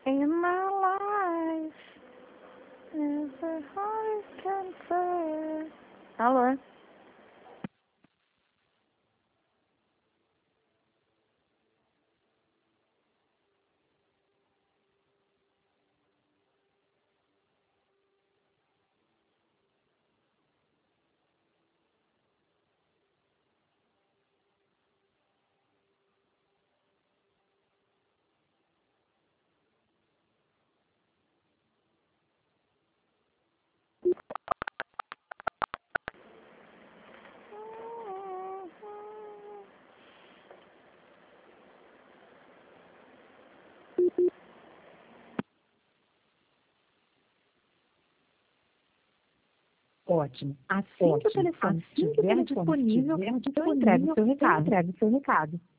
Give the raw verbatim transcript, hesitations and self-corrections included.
In my life is a hard cancer. Alô? Ótimo. Assim que o telefone estiver disponível, eu entrego o seu recado.